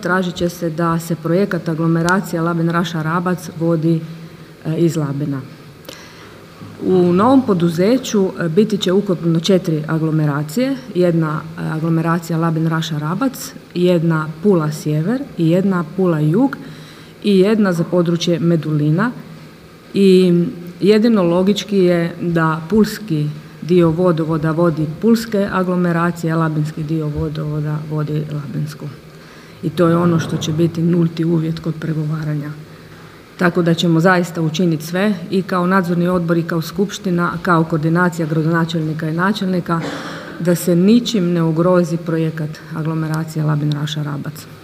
tražit će se da se projekat aglomeracija Labin-Raša-Rabac vodi iz Labina. U novom poduzeću biti će ukupno 4 aglomeracije, jedna aglomeracija Labin-Raša-Rabac, jedna Pula-Sjever i jedna Pula-Jug i jedna za područje Medulina. I jedino logički je da pulski dio vodovoda vodi pulske aglomeracije, a labinski dio vodovoda vodi labinsku. I to je ono što će biti nulti uvjet kod pregovaranja. Tako da ćemo zaista učiniti sve i kao nadzorni odbor i kao skupština, kao koordinacija gradonačelnika i načelnika da se ničim ne ugrozi projekat aglomeracije Labin-Raša-Rabac.